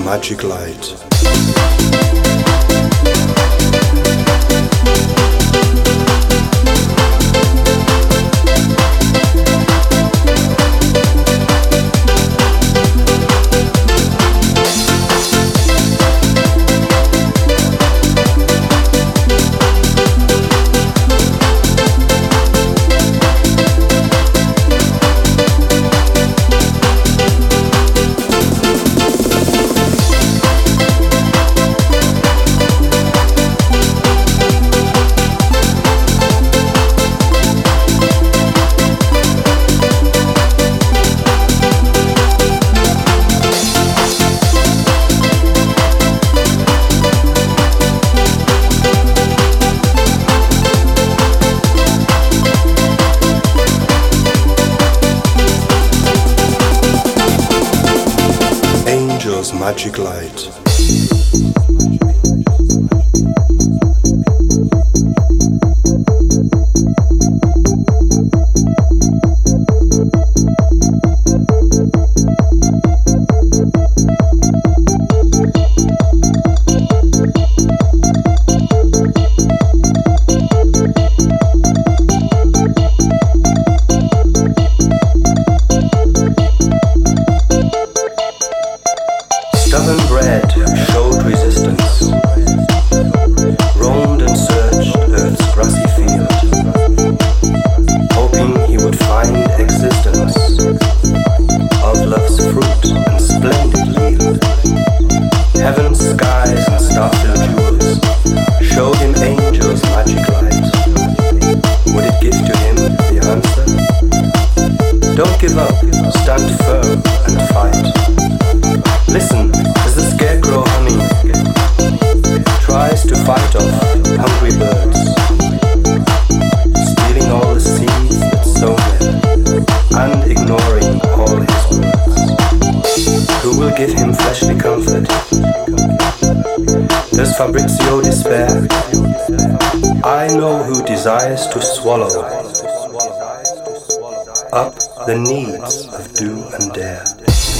magic light. Magic light. Stubborn bread showed resistance, roamed and searched Earth's grassy field, hoping he would find existence of love's fruit and splendid yield. Heaven's skies and star-filled jewels showed him angels' magic light. Would it give to him the answer? Don't give up, stand firm and fight. Listen as the scarecrow honey tries to fight off hungry birds, stealing all the seeds that sow him and ignoring all his words. Who will give him fleshly comfort? Does Fabrizio despair? I know who desires to swallow up the needs of do and dare.